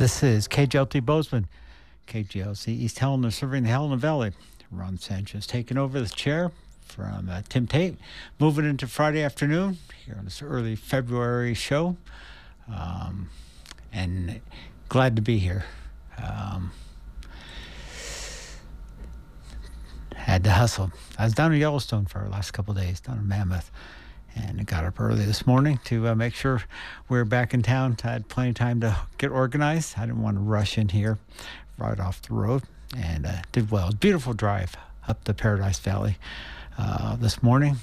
This is KGLT Bozeman, KGLC East Helena, serving the Helena Valley. Ron Sanchez taking over the chair from Tim Tate, moving into Friday afternoon here on this early February show. And glad to be here. Had to hustle. I was down in Yellowstone for the last couple of days, down in Mammoth. And I got up early this morning to make sure we were back in town. I had plenty of time to get organized. I didn't want to rush in here right off the road, and did well. It was a beautiful drive up the Paradise Valley this morning.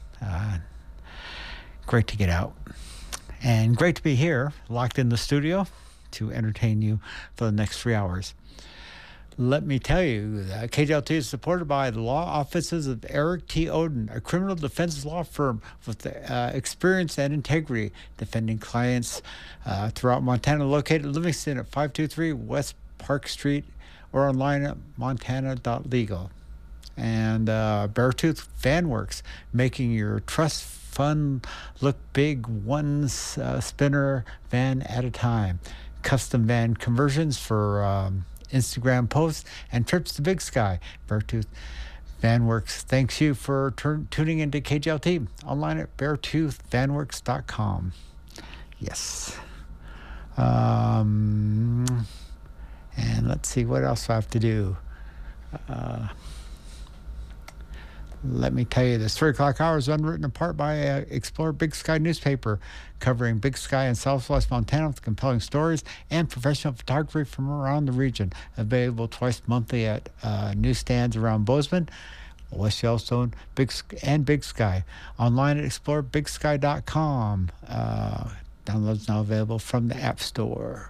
Great to get out. And great to be here, locked in the studio to entertain you for the next 3 hours. Let me tell you, KGLT is supported by the law offices of Eric T. Oden, a criminal defense law firm with experience and integrity, defending clients throughout Montana, located in Livingston at 523 West Park Street, or online at montana.legal. And Beartooth Vanworks, making your trust fund look big, one spinner van at a time. Custom van conversions for Instagram posts and trips to Big Sky. Beartooth Vanworks thanks you for tuning into KGLT, online at beartoothvanworks.com. Yes. And let's see, what else I have to do. Let me tell you, this 3 o'clock hour is underwritten in part by Explore Big Sky newspaper, covering Big Sky and Southwest Montana with compelling stories and professional photography from around the region. Available twice monthly at newsstands around Bozeman, West Yellowstone, Big Sky. Online at explorebigsky.com. Downloads now available from the App Store.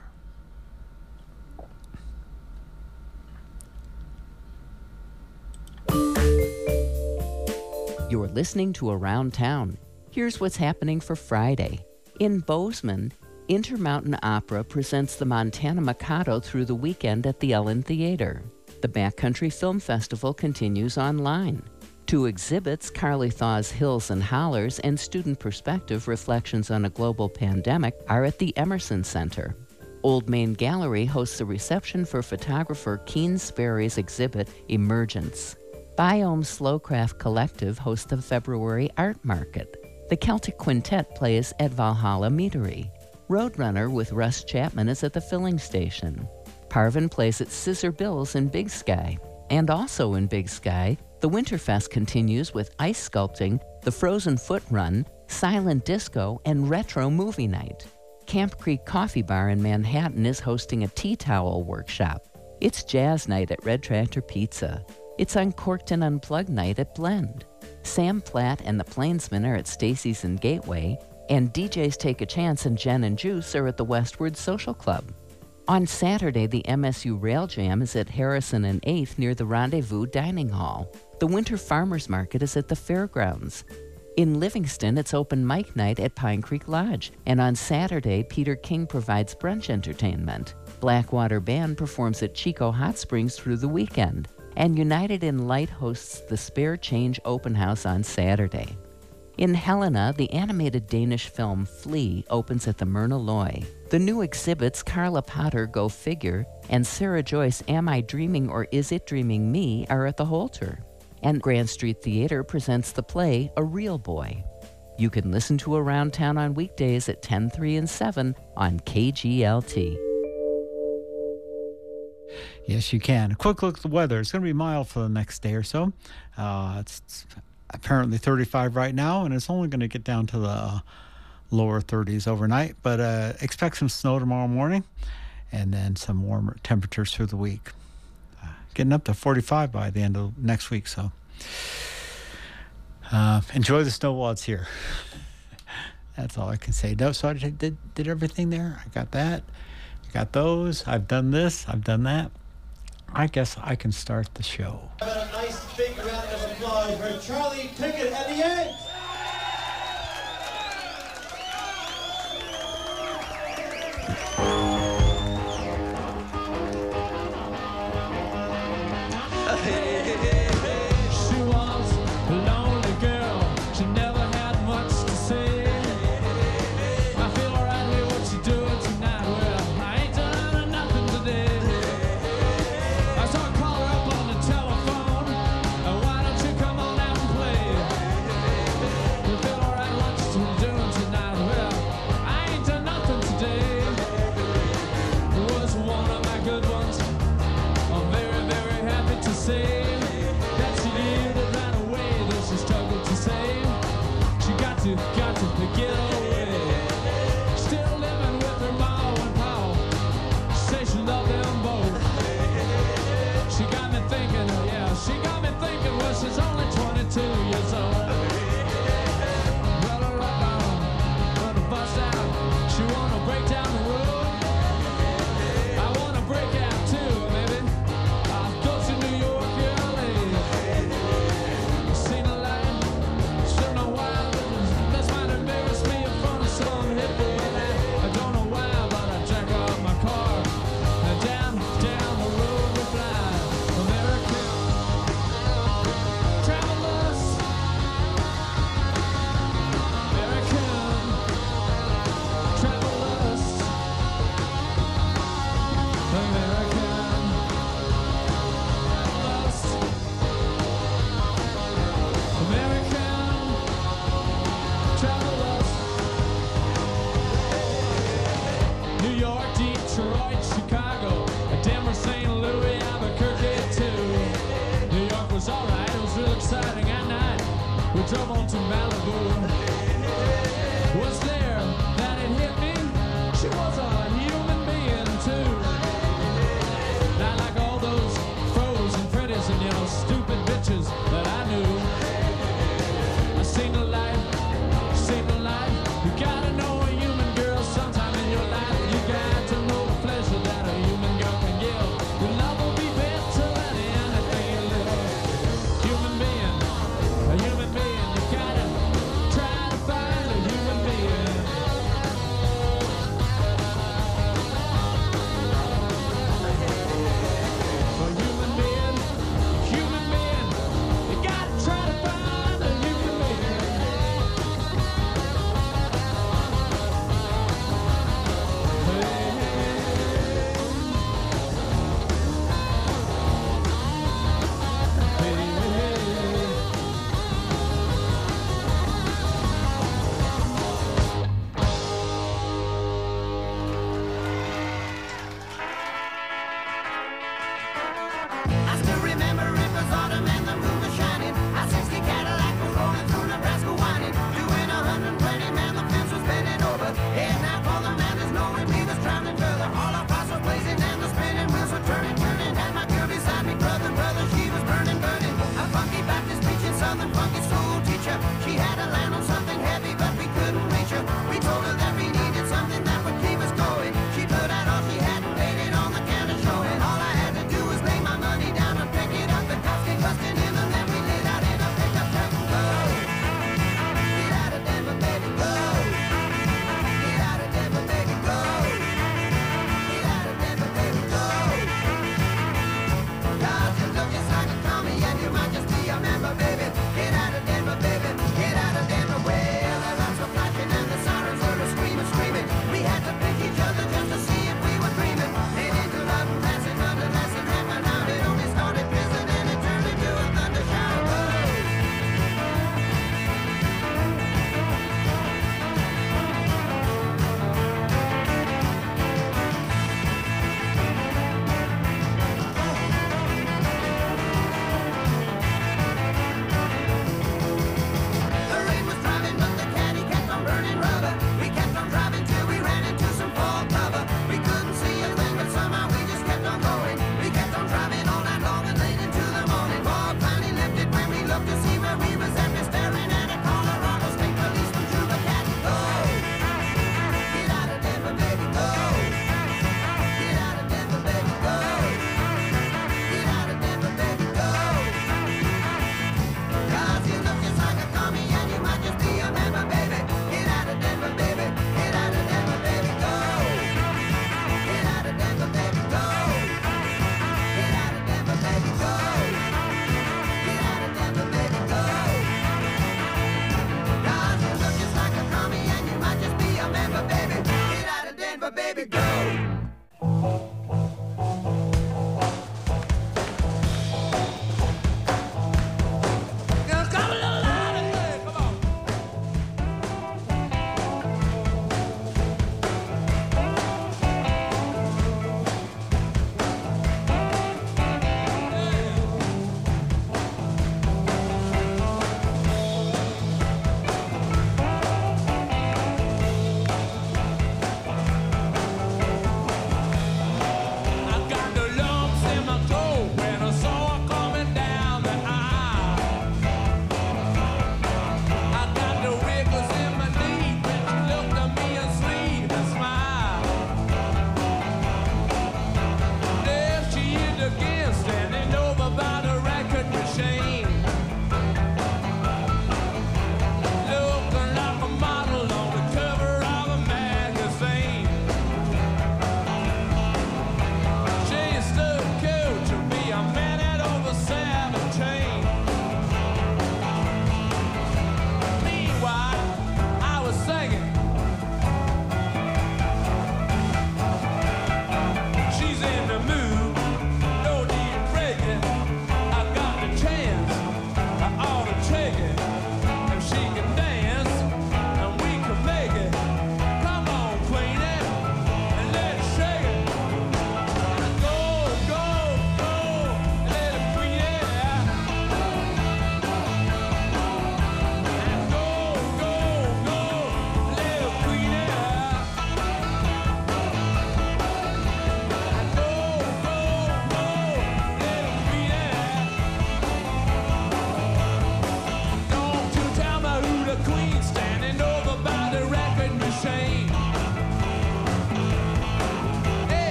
You're listening to Around Town. Here's what's happening for Friday. In Bozeman, Intermountain Opera presents the Montana Mikado through the weekend at the Ellen Theater. The Backcountry Film Festival continues online. 2 exhibits, Carly Thaw's Hills and Hollers and Student Perspective Reflections on a Global Pandemic, are at the Emerson Center. Old Main Gallery hosts a reception for photographer Keen Sperry's exhibit, Emergence. Biome Slowcraft Collective hosts the February Art Market. The Celtic Quintet plays at Valhalla Meadery. Roadrunner with Russ Chapman is at the filling station. Parvin plays at Scissor Bill's in Big Sky. And also in Big Sky, the Winterfest continues with ice sculpting, the Frozen Foot Run, silent disco, and retro movie night. Camp Creek Coffee Bar in Manhattan is hosting a tea towel workshop. It's jazz night at Red Tractor Pizza. It's Uncorked and Unplugged night at Blend. Sam Platt and the Plainsmen are at Stacy's and Gateway, and DJs Take a Chance and Jen and Juice are at the Westward Social Club. On Saturday, the MSU Rail Jam is at Harrison and 8th near the Rendezvous Dining Hall. The Winter Farmers Market is at the Fairgrounds. In Livingston, it's open mic night at Pine Creek Lodge, and on Saturday, Peter King provides brunch entertainment. Blackwater Band performs at Chico Hot Springs through the weekend. And United in Light hosts the Spare Change Open House on Saturday. In Helena, the animated Danish film Flea opens at the Myrna Loy. The new exhibits Carla Potter Go Figure and Sarah Joyce Am I Dreaming or Is It Dreaming Me are at the Holter. And Grand Street Theater presents the play A Real Boy. You can listen to Around Town on weekdays at 10, 3, and 7 on KGLT. Yes, you can. A quick look at the weather. It's going to be mild for the next day or so. It's apparently 35 right now, and it's only going to get down to the lower 30s overnight. But expect some snow tomorrow morning, and then some warmer temperatures through the week. Getting up to 45 by the end of next week. So enjoy the snow while it's here. That's all I can say. No, so I did everything there. I got that. I got those. I've done this. I've done that. I guess I can start the show. Have a nice big round of applause for Charlie Pickett at the end. She was a lonely girl. She never had much to say. I feel alright with what you're doing tonight. Well, I ain't done enough was alright, it was real exciting at night. We drove on to Malibu. Was there that it hit me? She was a human being too. Not like all those frozen pretties and stupid bitches that I knew. I seen the light, seen the light. You gotta know a human girl sometime in your life. You got to know the pleasure that a human girl can give. Your love will be better than anything you live. Human being, a human being. You gotta try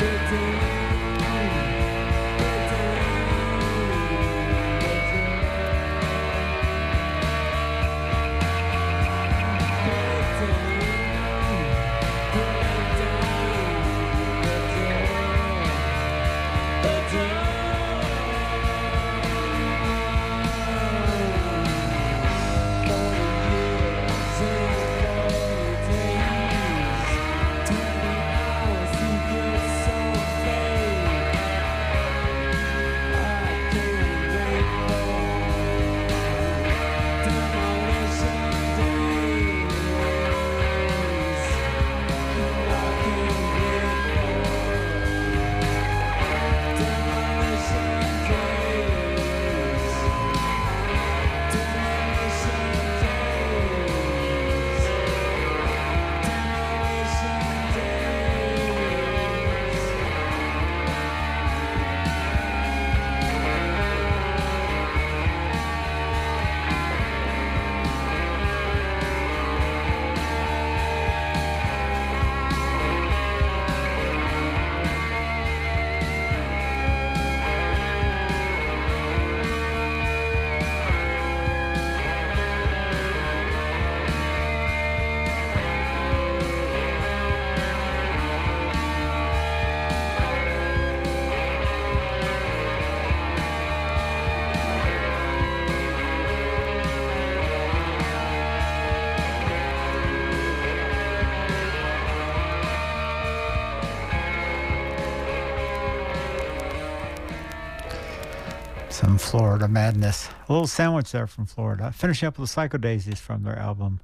Some Florida madness. A little sandwich there from Florida. Finishing up with the Psycho Daisies from their album.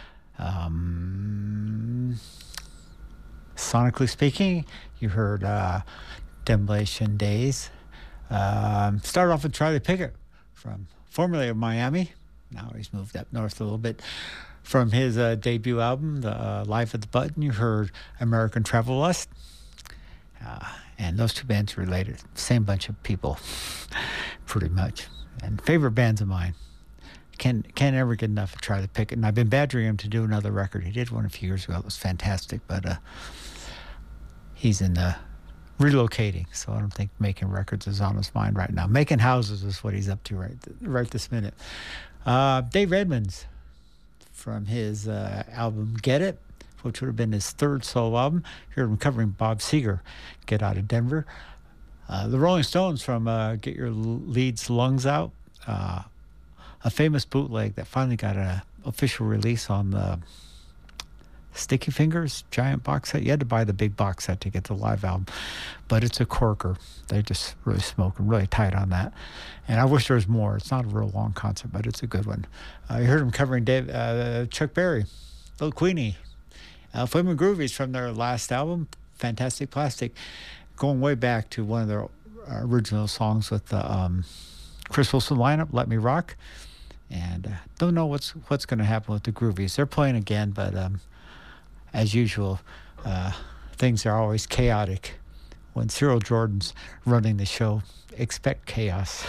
Sonically speaking, you heard Demolition Days. Started off with Charlie Pickett, from formerly of Miami. Now he's moved up north a little bit. From his debut album, the Life at the Button, you heard American Travel Lust. And those two bands are related. Same bunch of people, pretty much. And favorite bands of mine. Can't ever get enough of Charlie Pickett. And I've been badgering him to do another record. He did one a few years ago. It was fantastic. But he's in relocating, so I don't think making records is on his mind right now. Making houses is what he's up to right this minute. Dave Edmunds, from his album Get It, which would have been his third solo album. Heard him covering Bob Seger, Get Out of Denver. The Rolling Stones from Get Your Leads Lungs Out, a famous bootleg that finally got an official release on the Sticky Fingers giant box set. You had to buy the big box set to get the live album, but it's a corker. They just really smoke and really tight on that. And I wish there was more. It's not a real long concert, but it's a good one. You heard him covering Chuck Berry, Little Queenie, Flamin' Groovies from their last album, Fantastic Plastic, going way back to one of their original songs with the Chris Wilson lineup, Let Me Rock. And don't know what's going to happen with the Groovies. They're playing again, but as usual, things are always chaotic. When Cyril Jordan's running the show, expect chaos.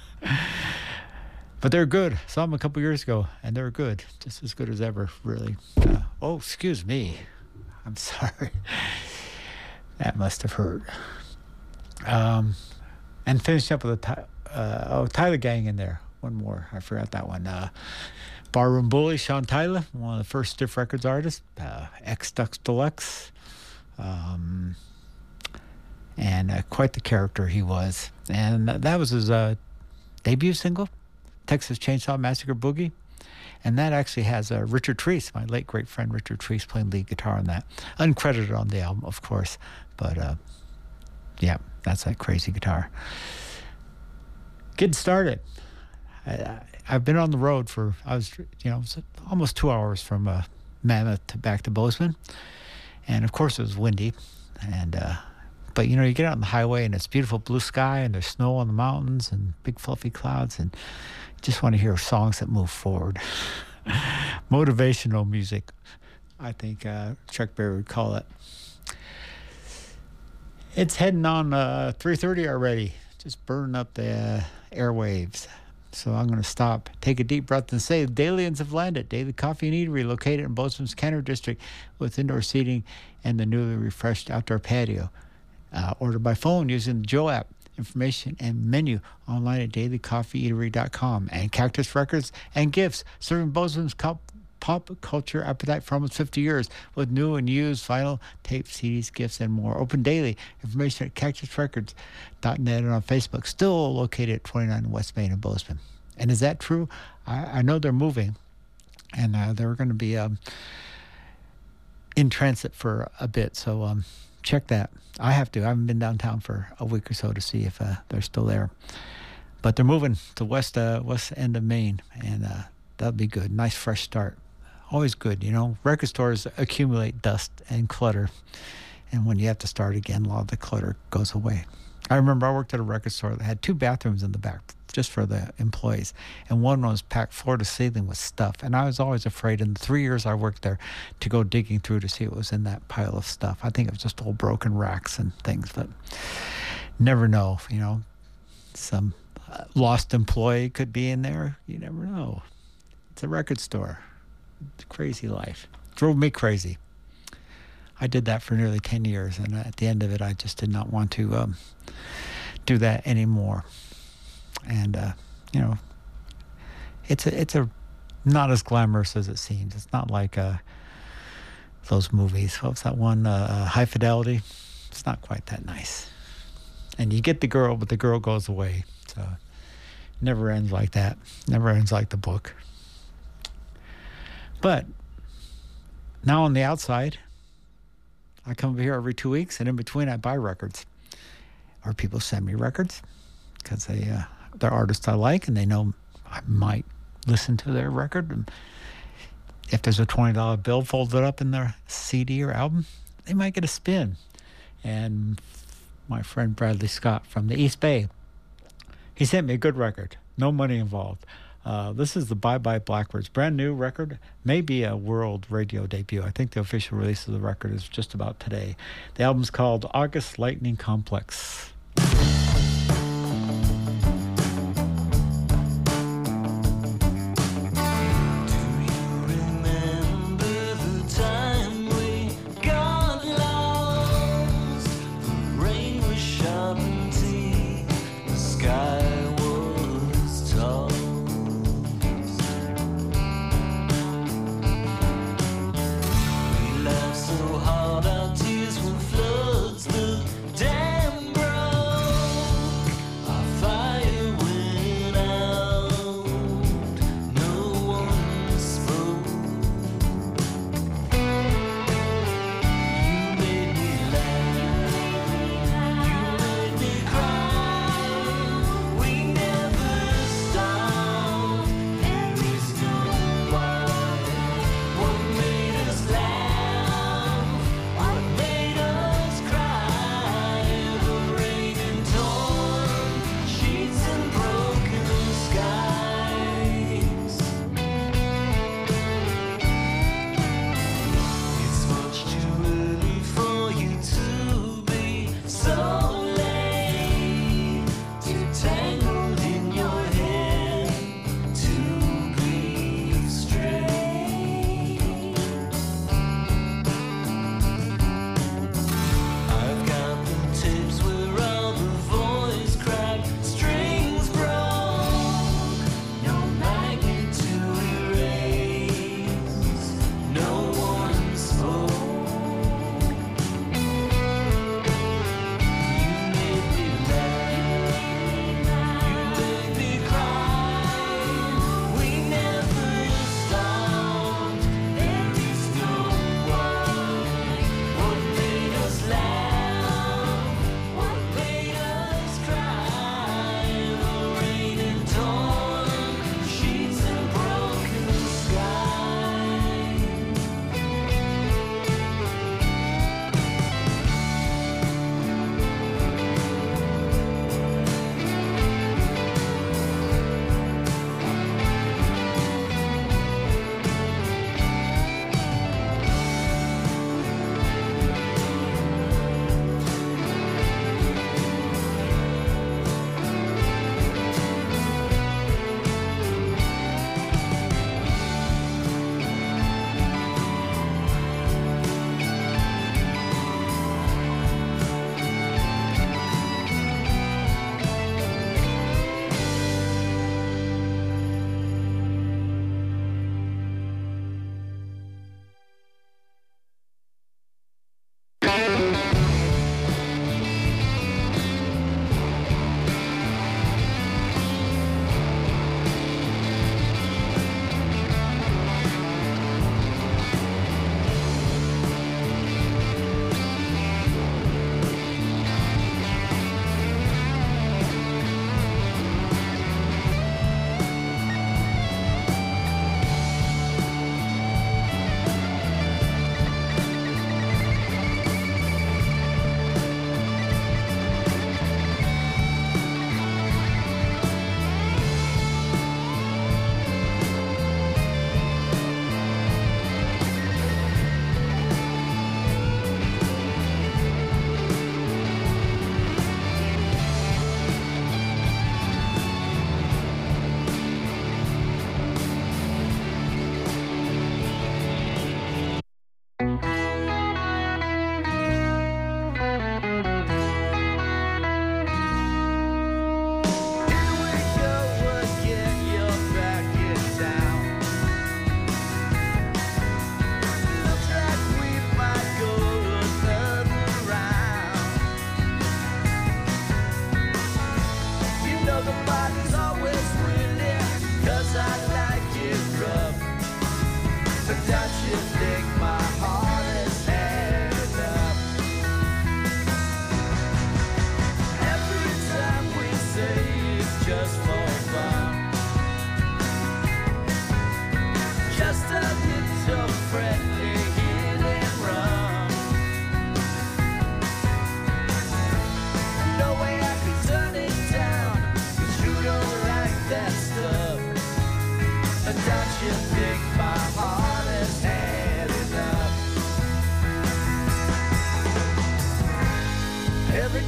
But they're good. Saw them a couple years ago, and they're good. Just as good as ever, really. Oh, excuse me. I'm sorry. That must have hurt. And finished up with Tyler Gang in there. One more. I forgot that one. Barroom Bully, Sean Tyler, one of the first Stiff Records artists. X-Dux Deluxe. And quite the character he was. And that was his debut single, Texas Chainsaw Massacre Boogie. And that actually has Richard Treese, my late great friend Richard Treese, playing lead guitar on that. Uncredited on the album, of course. But, yeah, that's that crazy guitar. Getting started. I've been on the road I was almost 2 hours from Mammoth back to Bozeman. And, of course, it was windy. And but, you get out on the highway, and it's beautiful blue sky, and there's snow on the mountains and big fluffy clouds, and you just want to hear songs that move forward. Motivational music, I think Chuck Berry would call it. It's heading on 3:30 already, just burning up the airwaves. So I'm going to stop, take a deep breath, and say the Dalians have landed. Daily Coffee and Eatery, located in Bozeman's Kenner District, with indoor seating and the newly refreshed outdoor patio. Order by phone using the Joe app. Information and menu online at dailycoffeeeatery.com. And Cactus Records and Gifts, serving Bozeman's pop culture appetite for almost 50 years with new and used vinyl, tape, CDs, gifts, and more. Open daily. Information at cactusrecords.net and on Facebook. Still located at 29 West Main in Bozeman. And is that true? I know they're moving, and they're going to be in transit for a bit, so check that. I haven't been downtown for a week or so to see if they're still there. But they're moving to west end of Maine, and that'll be good. Nice fresh start. Always good, you know. Record stores accumulate dust and clutter, and when you have to start again, a lot of the clutter goes away. I remember I worked at a record store that had 2 bathrooms in the back just for the employees, and one was packed floor to ceiling with stuff, and I was always afraid in the 3 years I worked there to go digging through to see what was in that pile of stuff. I think it was just old broken racks and things, but never know, you know. Some lost employee could be in there. You never know. It's a record store. It's a crazy life. Drove me crazy. I did that for nearly 10 years, and at the end of it, I just did not want to do that anymore. And you know, it's a not as glamorous as it seems. It's not like those movies. What was that one? High Fidelity. It's not quite that nice. And you get the girl, but the girl goes away. So it never ends like that. Never ends like the book. But now on the outside, I come over here every 2 weeks, and in between I buy records. Or people send me records because they're artists I like, and they know I might listen to their record. And if there's a $20 bill folded up in their CD or album, they might get a spin. And my friend Bradley Scott from the East Bay, he sent me a good record. No money involved. This is the Bye Bye Blackbirds. Brand new record. Maybe a world radio debut. I think the official release of the record is just about today. The album's called August Lightning Complex. So hard our tears will flood the damn brook.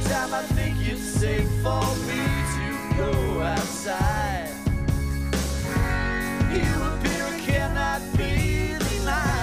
time I think it's safe for me to go outside. You appear and cannot be denied.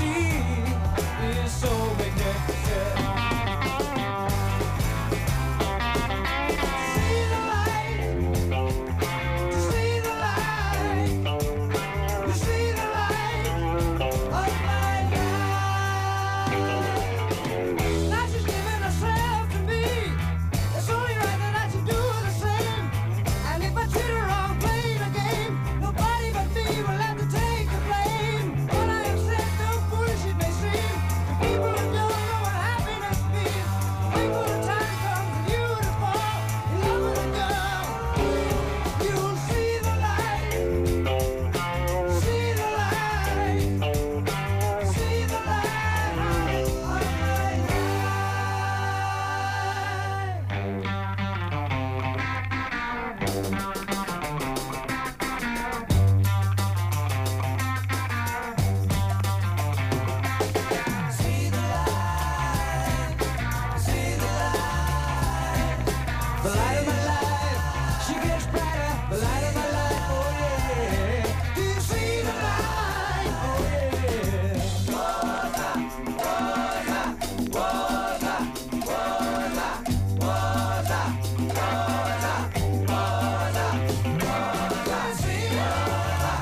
see is so magnificent. See the light, see the light, you see the light of my life. Now she's giving herself to me. It's only right that I should do the same. And if I treat her wrong, playing a game, nobody but me will have to take the blame. What I have said, no foolish it may seem, to people who don't know what happiness means. Wait for the time comes for you to fall in love with a girl. You'll see the light, see the light, see the light of my See the light, see the light, the light of my life. She gets brighter, the light of my life. Oh yeah. Do you see the light? Oh yeah. Rosa, Rosa, Rosa, Rosa, Rosa, Rosa, Rosa, Rosa. See the light,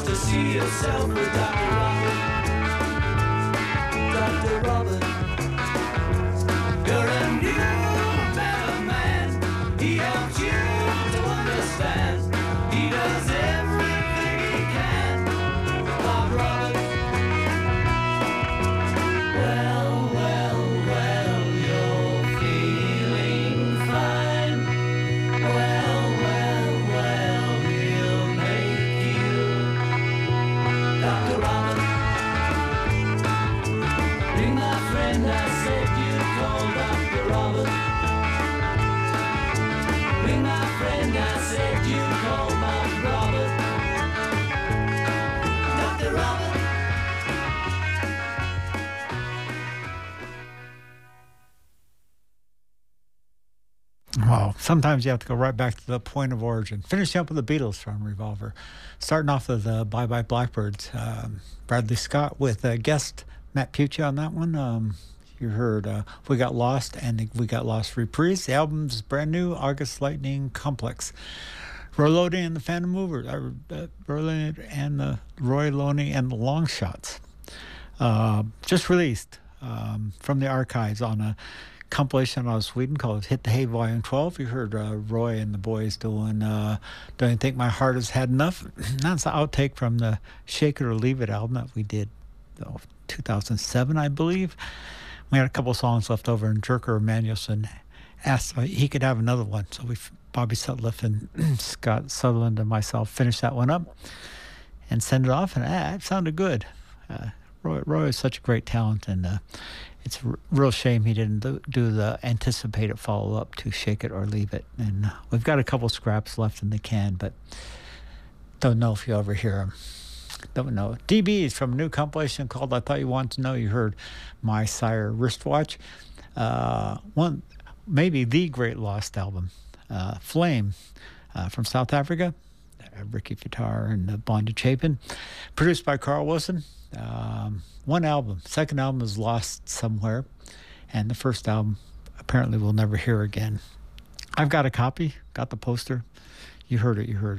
just to see yourself with Dr. Robert. Dr. Robert, you're a new, better man. He helps you to understand. He does everything he can. Bob Roberts. Well, you're feeling fine. Well, he'll make you. Dr. Robert. Ring my friend, I said you'd call Dr. Robert. Ring my friend, I said you'd call Bob Robert. Dr. Robert. Well, sometimes you have to go right back to the point of origin. Finishing up with the Beatles from Revolver. Starting off with Bye Bye Blackbirds. Bradley Scott with guest Matt Pucci on that one. You heard We Got Lost and the We Got Lost reprise. The album's brand new, August Lightning Complex. Roy Loney and the Phantom Movers. Roy Loney and the Long Shots. Just released from the archives on a compilation out of Sweden called Hit the Hay Volume 12. You heard Roy and the boys doing Don't You Think My Heart Has Had Enough? That's the outtake from the Shake It or Leave It album that we did 2007, I believe. We had a couple songs left over, and Jerker Emanuelson asked if he could have another one. So Bobby Sutliff and Scott Sutherland and myself finished that one up and send it off, and it sounded good. Roy is such a great talent, and it's a real shame he didn't do the anticipated follow-up to Shake It or Leave It. And we've got a couple scraps left in the can, but don't know if you ever hear them. Don't know. DB's from a new compilation called I Thought You Wanted to Know. You heard My Sire Wristwatch. One, maybe the great lost album, Flame, from South Africa. Ricky Guitar and Bonda Chapin. Produced by Carl Wilson. One album. Second album is lost somewhere. And the first album apparently we'll never hear again. I've got a copy. Got the poster. You heard it. You heard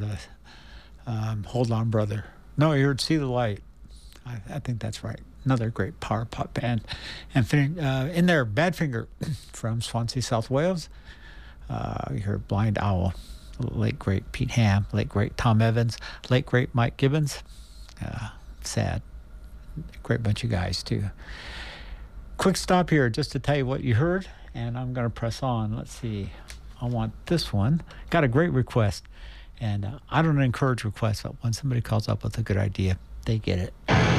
Hold On Brother. No, you heard See the Light. I think that's right. Another great power pop band. And in there, Badfinger from Swansea, South Wales. You heard Blind Owl. Late great Pete Ham. Late great Tom Evans. Late great Mike Gibbons. Sad. Great bunch of guys, too. Quick stop here just to tell you what you heard. And I'm going to press on. Let's see. I want this one. Got a great request. And I don't encourage requests, but when somebody calls up with a good idea, they get it.